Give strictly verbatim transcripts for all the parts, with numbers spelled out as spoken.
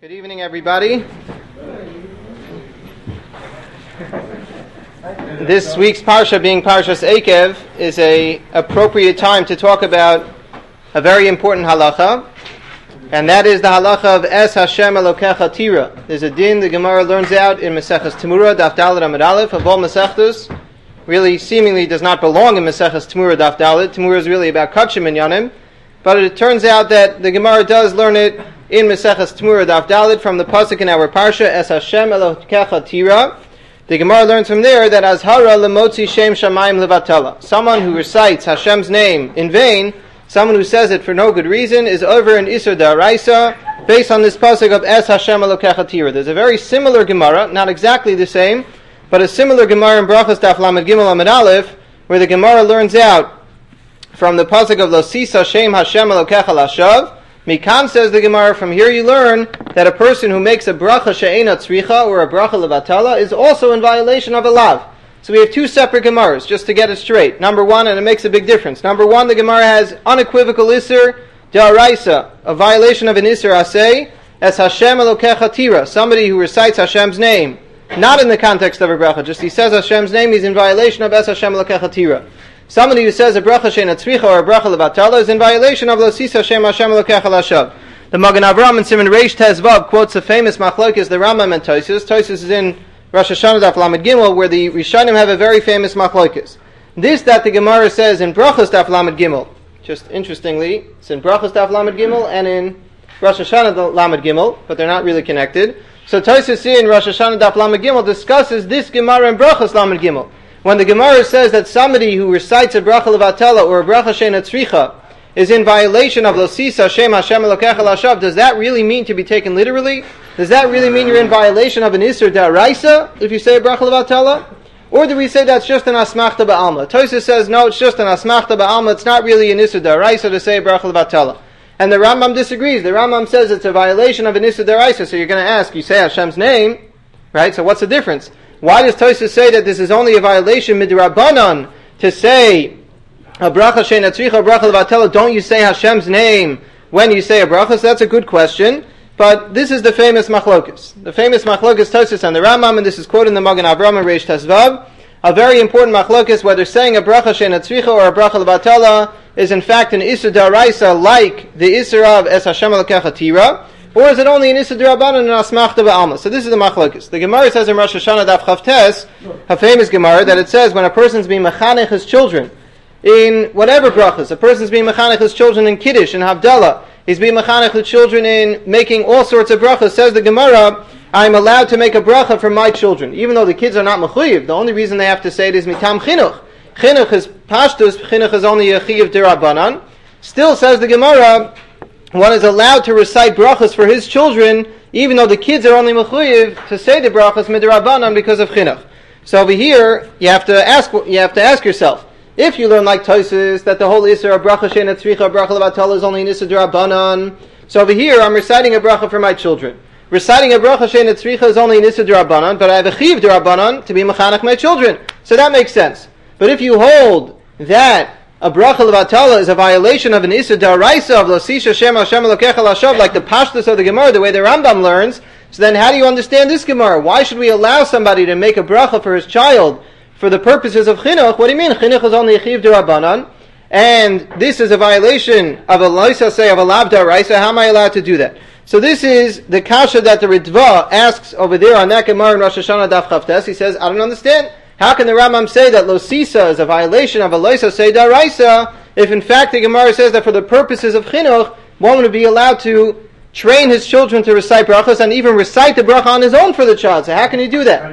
Good evening, everybody. This week's parsha, being Parshas Eikev, is a appropriate time to talk about a very important halacha, and that is the halacha of Es Hashem Elokecha Tira. There's a din the Gemara learns out in Maseches Temura, Daf Daled Amud Aleph, of all Masechtos. Really, seemingly does not belong in Maseches Temura, Daf Daled. Temura is really about Kachim and Yanim, but it turns out that the Gemara does learn it in Maseches Temura, Daf Daled, from the pasuk in our parsha, Es Hashem Elokecha Tira. The Gemara learns from there that Azhara lemotzi shem shamayim levatala. Someone who recites Hashem's name in vain, someone who says it for no good reason, is over in Isur Daraisa, based on this pasuk of Es Hashem Elokecha Tira. There's a very similar Gemara, not exactly the same, but a similar Gemara in Brachos Daf Lamed Gimel Amud Aleph, where the Gemara learns out from the pasuk of Lo Sisa Shem Hashem Elokecha Lashav. Mikan, says the Gemara, from here you learn that a person who makes a bracha she'ena tzricha or a bracha levatala is also in violation of a lav. So we have two separate Gemaras, just to get it straight. Number one, and it makes a big difference. Number one, the Gemara has unequivocal Isur Da'araisa, a violation of an Isur Aseh, as Hashem Elokecha Tira, somebody who recites Hashem's name, not in the context of a bracha, just he says Hashem's name, he's in violation of Es Hashem Elokecha Tira. Somebody who says a bracha she'ena tzricha or a bracha levatala is in violation of Lo Sisa Shem Hashem Elokecha Lashav. The Magen Avraham in Siman Reish Tez Vav quotes a famous machlokes, the Rambam and Tosfos. Tosfos is in Rosh Hashanah Daf Lamed Gimel, where the Rishonim have a very famous machlokes. This that the Gemara says in Brachos Daf Lamed Gimel, just interestingly, it's in Brachos Daf Lamed Gimel and in Rosh Hashanah Lamed Gimel, but they're not really connected. So Tosfos in Rosh Hashanah Daf Lamed Gimel discusses this Gemara in Brachos Lamed Gimel. When the Gemara says that somebody who recites a bracha levatala or a bracha she'ena tzricha is in violation of Lo Sisa Shem Hashem Elokecha Lashav, does that really mean to be taken literally? Does that really mean you're in violation of an Isur Da'araisa if you say a bracha levatala? Or do we say that's just an asmachta ba'alma? Tosfos says no, it's just an asmachta ba'alma. It's not really an Isur Da'araisa to say a bracha levatala. And the Rambam disagrees. The Rambam says it's a violation of an Isur Da'araisa. So you're going to ask, you say Hashem's name, right? So what's the difference? Why does Tosfos say that this is only a violation midrabanan to say a bracha she'ena tzricha, a bracha levatala? Don't you say Hashem's name when you say a bracha? So that's a good question. But this is the famous machlokes. The famous machlokes Tosfos and the Rambam, and this is quoted in the Magen Avraham and Reish Tez Vav. A very important machlokes whether saying a bracha she'ena tzricha or a bracha levatala is in fact an Isur Da'araisa like the Isur of Es Hashem Elokecha Tira, or is it only an Isur D'Rabbanan and asmachta ba'alma? So this is the machlokes. The Gemara says in Rosh Hashanah Daf Chavtes, a famous Gemara, that it says when a person's being mechanech his children in whatever brachas, a person's being mechanech his children in Kiddush and Havdalah, he's being mechanech the children in making all sorts of brachas, says the Gemara, I'm allowed to make a bracha for my children, even though the kids are not mechuyev. The only reason they have to say it is mitam chinuch. Chinuch is pashtus, chinuch is only a chiyuv d'Rabbanan. Still, says the Gemara, one is allowed to recite brachas for his children, even though the kids are only mechuyev to say the brachas midrabanan because of chinuch. So over here, you have to ask, you have to ask yourself, if you learn like Tosfos that the whole isur of bracha she'ena tzricha, bracha levatala is only an isur d'Rabbanan, so over here I'm reciting a bracha for my children. Reciting a bracha she'ena tzricha is only an isur d'Rabbanan, but I have a chiyuv d'Rabbanan to be mechanech my children. So that makes sense. But if you hold that a bracha levatala is a violation of an Isur Da'araisa of Lo Sisa Shem Hashem Elokecha Lashav, like the pashtus of the Gemara, the way the Rambam learns, so then how do you understand this Gemara? Why should we allow somebody to make a bracha for his child for the purposes of chinuch? What do you mean? Chinuch is only a chiyuv d'Rabbanan, and this is a violation of a loisa say of a lav d'Araisa. How am I allowed to do that? So this is the kasha that the Ritva asks over there on that Gemara in Rosh Hashanah Daf Chavtes. He says, I don't understand. How can the Rambam say that Lo Sisa is a violation of a loisa say d'Araisa if in fact the Gemara says that for the purposes of chinuch, one would be allowed to train his children to recite brachas and even recite the bracha on his own for the child? So how can he do that?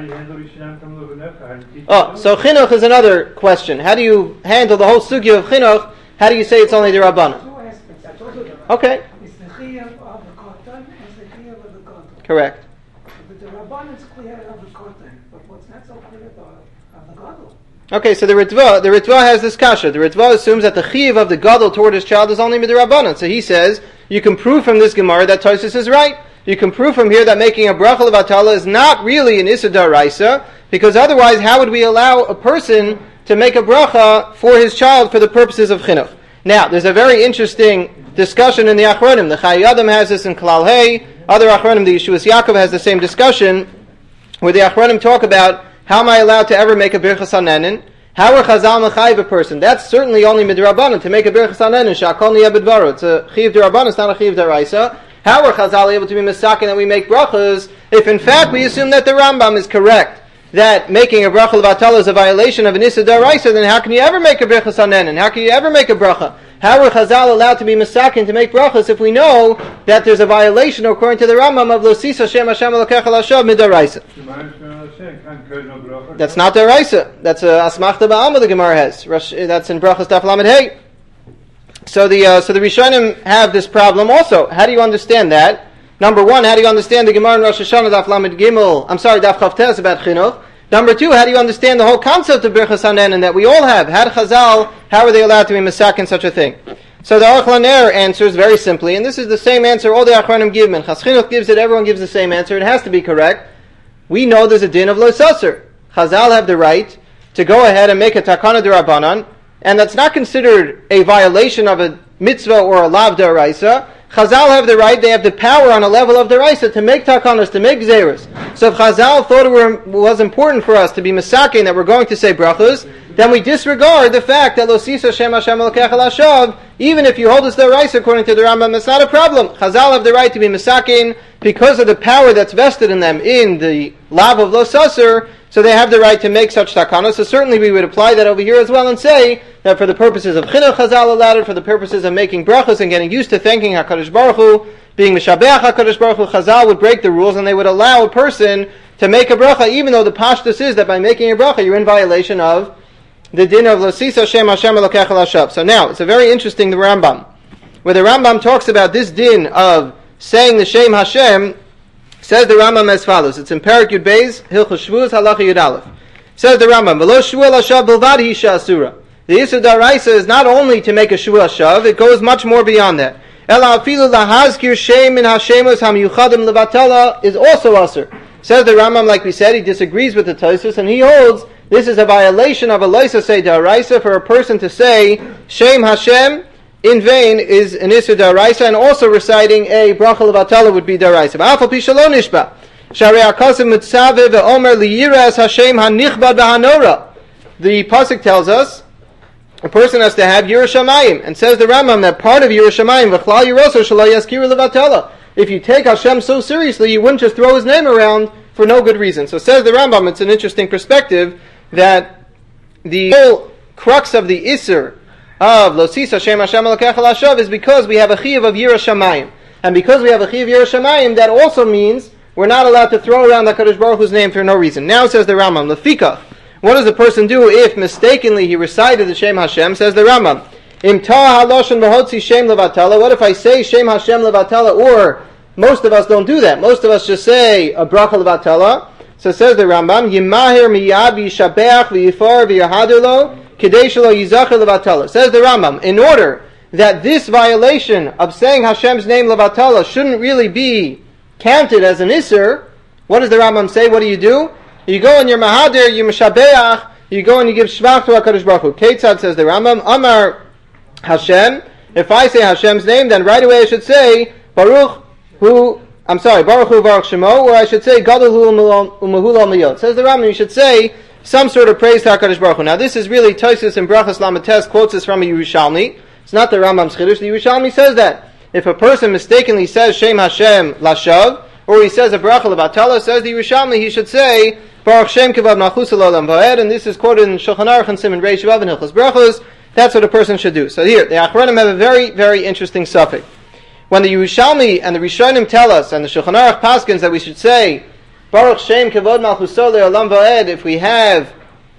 Oh, so chinuch is another question. How do you handle the whole sugya of chinuch? How do you say it's only the Rabbanan? Okay. It's the chiyuv of the kotan, it's the chiyuv of the kotan. Correct. But the Rabbanan is clear of the kotan, but what's not so clear of the gadol. Okay, so the Ritva, the Ritva has this kasha. The Ritva assumes that the chiyuv of the gadol toward his child is only midrabanan. So he says, you can prove from this Gemara that Tosfos is right. You can prove from here that making a bracha levatala is not really an Isur Da'araisa, because otherwise how would we allow a person to make a bracha for his child for the purposes of chinuch? Now, there's a very interesting discussion in the Achronim. The Chayei Adam has this in Klal Hey, Other Achronim, the Yeshuas Yaakov has the same discussion, where the Achronim talk about how am I allowed to ever make a Birchas Hanenin? How are Chazal mechayiv a person? That's certainly only midrabanan to make a Birchas Hanenin. Shakol niyeh b'dvaro. It's a chiv d'rabanan. It's not a chiv d'raisa. How are Chazal able to be misakin that we make brachas if in fact we assume that the Rambam is correct, that making a bracha levatala is a violation of an issa d'raisa? Then how can you ever make a Birchas Hanenin? How can you ever make a bracha? How are Chazal allowed to be misakin to make brachas if we know that there's a violation according to the Rambam of Losis Hashem Hashem Elokecha Lashav midaraisa? That's not daraisa. That's a asmachta ba'alma the Gemara has. That's in brachas daf lamed hey. So the uh, so the Rishonim have this problem also. How do you understand that? Number one, how do you understand the Gemara in Rosh Hashanah daf lamed gimel? I'm sorry, daf chavtes about chinuch. Number two, how do you understand the whole concept of Birchas Hanenin that we all have? How do Chazal, how are they allowed to be masakin such a thing? So the Aruch LaNer answers very simply, and this is the same answer all the Achronim give, and Chas Chinuch gives it, everyone gives the same answer, it has to be correct. We know there's a din of lo sasser. Chazal have the right to go ahead and make a takana d'Rabbanan, and that's not considered a violation of a mitzvah or a lav d'oraisa. Chazal have the right, they have the power on a level of deraisa to make takanas, to make zeros. So if Chazal thought it were, was important for us to be masakin, that we're going to say brachos, then we disregard the fact that Losis Hashem Hashem Elokecha Lashav, even if you hold us deraisa according to the Rambam, it's not a problem. Chazal have the right to be masakin because of the power that's vested in them in the lav of Lo Sasser, so they have the right to make such takanas. So certainly we would apply that over here as well and say that for the purposes of chinuch Chazal allowed it, for the purposes of making brachos and getting used to thanking HaKadosh Baruch Hu, being Mishabeach HaKadosh Baruch Hu, Chazal would break the rules and they would allow a person to make a bracha, even though the pashtus is that by making a bracha you're in violation of the din of Losis Hashem Hashem Elokecha Lashav. So now, it's a very interesting, the Rambam, where the Rambam talks about this din of saying the Shem Hashem, says the Rambam as follows. It's in Parak Yud Beis, Hilchos Shvuos, Halacha Yud Aleph. Says the Rambam, V'lo Shvuah Lashav Bilvad Hi Sha'asura. The Yisur Daraisa is not only to make a Shvuah Shav, it goes much more beyond that. Ela afilu lahazkir shem min hashemos hamiyuchadim levatela is also asur. Says the Rambam, like we said, he disagrees with the Tosfos, and he holds this is a violation of a loisa say daraisa for a person to say Shem Hashem in vain is an Isur daraisa, and also reciting a bracha levatela would be daraisa. V'afal pi shelo nishba sharei akasim mitzaveh ve'omer liyiras Hashem hanichbad v'hanora. The pasuk tells us a person has to have Yiras Shamayim, and says the Rambam that part of Yiras Shamayim v'chlal yiroso shelo yaskiru levatela. If you take Hashem so seriously, you wouldn't just throw his name around for no good reason. So says the Rambam, it's an interesting perspective that the whole crux of the Isser of Losis Hashem Hashem Elokecha Lashav is because we have a chiyuv of Yiras Shamayim. And because we have a chiyuv of Yiras Shamayim, that also means we're not allowed to throw around the HaKadosh Baruch Hu's name for no reason. Now says the Rambam, Lefikach, what does the person do if mistakenly he recited the Shem Hashem? Says the Rambam, Im ta haloshen v'hotzi Shem levatala. What if I say Shem Hashem levatala, or most of us don't do that. Most of us just say a bracha levatala. So says the Rambam, Yimahir miyad v'yishabeach v'yifar v'yahadir lo kidei shelo yizacher levatala. Says the Rambam, in order that this violation of saying Hashem's name levatala shouldn't really be counted as an isser, what does the Rambam say? What do you do? You go and you're mahadir, you mishabeach, you go and you give shvach to HaKadosh Baruch Hu. Ketzad, says the Rambam, Amar Hashem, if I say Hashem's name, then right away I should say, Baruch Hu, I'm sorry, Baruch Hu Baruch Shemo, or I should say, Gadol Hu Umahul Al-Miyot. Says the Rambam, you should say some sort of praise to HaKadosh Baruch Hu. Now this is really, Tosfos and Brachas Lamates quotes this from a Yerushalmi. It's not the Rambam's Chiddush, the Yerushalmi says that. If a person mistakenly says Shem Hashem Lashav, or he says a bracha levatala, says the Yerushalmi, he should say, Baruch Shem Kevav Nachus Olam Va'ed, and this is quoted in Shulchan Aruch and Siman Reish Vav and Hilchos Brachos. That's what a person should do. So here, the Achronim have a very, very interesting suffix. When the Yerushalmi and the Rishonim tell us, and the Shulchan Aruch paskins, that we should say Baruch Shem Kevod Malchuso Le'olam Va'ed if we have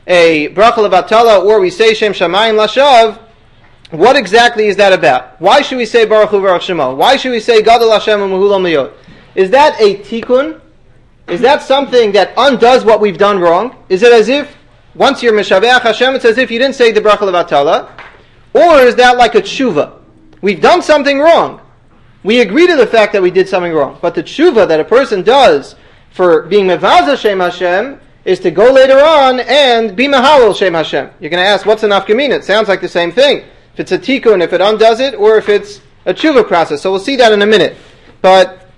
a bracha levatala, or we say Shem Shamayim Lashav, what exactly is that about? Why should we say Baruch Hu Baruch Shemo? Why should we say Gadol Hashem Umahul Al-Miyot? Is that a tikkun? Is that something that undoes what we've done wrong? Is it as if, once you're Meshabeach Hashem, it's as if you didn't say the bracha levatala? Or is that like a tshuva? We've done something wrong. We agree to the fact that we did something wrong. But the tshuva that a person does for being mevazah Shem Hashem is to go later on and be mehalel Shem Hashem. You're going to ask, what's an nafkamina? It sounds like the same thing. If it's a tikkun, if it undoes it, or if it's a tshuva process. So we'll see that in a minute. But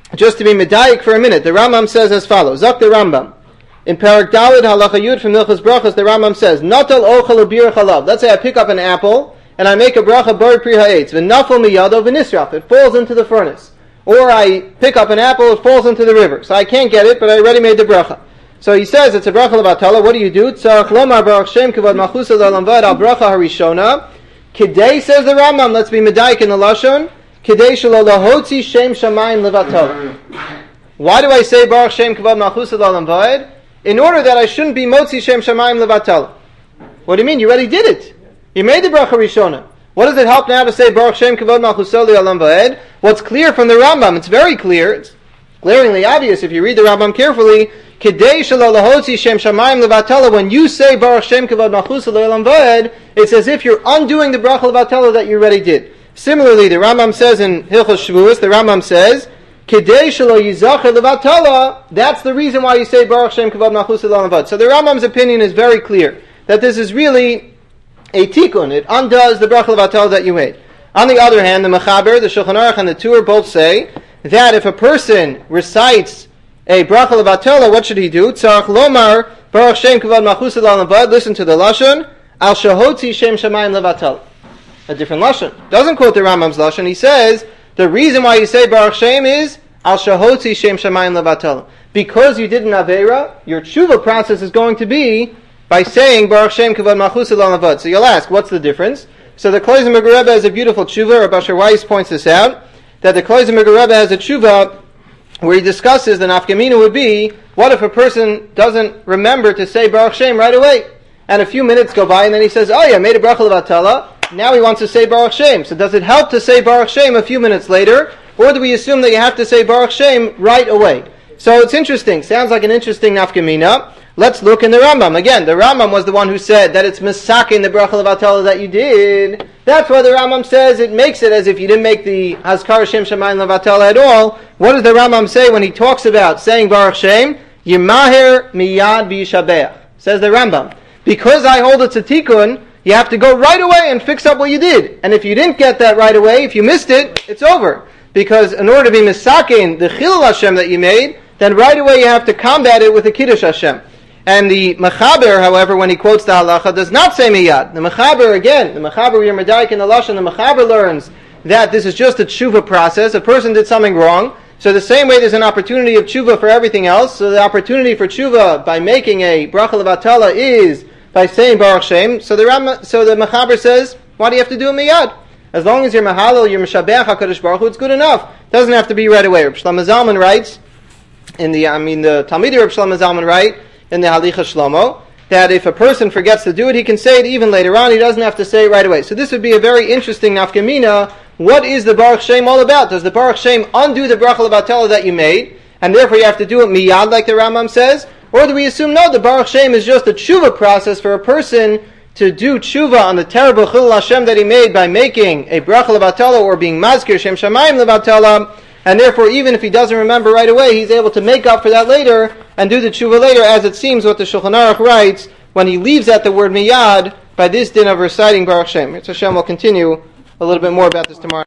just to be medayik for a minute, the Rambam says as follows. Zok the Rambam. In Parak Daled Halacha Yud from Hilchos Brachos, the Rambam says, Natal ochel ubir chalav. Let's say I pick up an apple, and I make a bracha bar pri ha'etz. V'nafel miyado v'nisraf. It falls into the furnace. Or I pick up an apple, it falls into the river. So I can't get it, but I already made the bracha. So he says, it's a bracha levatala. What do you do? Tzarech lomar baruch shem kavod malchusa l'olam vad al bracha harishona. Kidei, says the Rambam, let's be medayik in the Lashon. Kidei shelo lahotzi shem shamayim levatala. Why do I say baruch shem kavod malchusa l'olam vad? In order that I shouldn't be motzi shem shamayim levatala. What do you mean? You already did it. You made the bracha rishona. What does it help now to say baruch shem kavod malchusa l'olam vad? What's clear from the Rambam? It's very clear. It's glaringly obvious if you read the Rambam carefully. Kidei shelo lahotzi shem shamayim levatala. When you say baruch shem kavod malchusa l'olam vad, it's as if you're undoing the bracha levatala that you already did. Similarly, the Rambam says in Hilchos Shavuos, the Rambam says, Kidei shelo yizacher levatala. That's the reason why you say baruch shem kavod malchusa l'olam vad. So the Rambam's opinion is very clear that this is really a tikkun. It undoes the bracha levatala that you made. On the other hand, the Mechaber, the Shulchan Aruch, and the Tur both say that if a person recites a bracha levatala, what should he do? Tzarech lomar baruch shem kavod malchusa l'olam vad. Listen to the lashon al shahotzi shem shamayim levatala. A different lashon. Doesn't quote the Rambam's lashon. He says the reason why you say baruch shem is al shahotzi shem shamayim levatala. Because you did an avera, your tshuva process is going to be by saying baruch shem kavod malchusa l'olam vad. So you'll ask, what's the difference? So the Kloizer Rebbe has a beautiful tshuva. Rabbi Asher Weiss points this out, that the Kloizer Rebbe has a tshuva where he discusses the nafkamina would be, what if a person doesn't remember to say baruch shem right away? And a few minutes go by and then he says, oh yeah, I made a bracha levatala, now he wants to say baruch shem. So does it help to say baruch shem a few minutes later, or do we assume that you have to say baruch shem right away? So it's interesting, sounds like an interesting nafkamina. Let's look in the Rambam. Again, the Rambam was the one who said that it's misakin the bracha levatala that you did. That's why the Rambam says it makes it as if you didn't make the Hazkar Shem Shamayim levatala at all. What does the Rambam say when he talks about saying Baruch Shem? Yimaher miyad v'yishabeach. Says the Rambam. Because I hold it's a tikkun, you have to go right away and fix up what you did. And if you didn't get that right away, if you missed it, it's over. Because in order to be misakin the Chilul Hashem that you made, then right away you have to combat it with the Kiddush Hashem. And the Mechaber, however, when he quotes the halacha, does not say miyad. The Mechaber, again, the Mechaber, you're medayik in the Lashon, the Mechaber learns that this is just a tshuva process. A person did something wrong. So the same way there's an opportunity of tshuva for everything else, so the opportunity for tshuva by making a bracha levatala is by saying Baruch Shem. So the Ram, so the Mechaber says, why do you have to do a miyad? As long as you're mahalal, you're mishabeach HaKadosh Baruch Hu, it's good enough. Doesn't have to be right away. Reb Shlomo Zalman writes, in the, I mean, the Talmidei Reb Shlomo Zalman write, in the Halicha Shlomo, that if a person forgets to do it, he can say it even later on. He doesn't have to say it right away. So this would be a very interesting nafkamina. What is the Baruch Shem all about? Does the Baruch Shem undo the bracha levatala that you made, and therefore you have to do it miyad, like the Rambam says? Or do we assume, no, the Baruch Shem is just a tshuva process for a person to do tshuva on the terrible Chilul Hashem that he made by making a bracha levatala or being mazkir Shem Shamayim levatala, and therefore even if he doesn't remember right away, he's able to make up for that later and do the tshuva later, as it seems what the Shulchan Aruch writes when he leaves out the word miyad by this din of reciting Baruch Shem. Hashem will continue a little bit more about this tomorrow.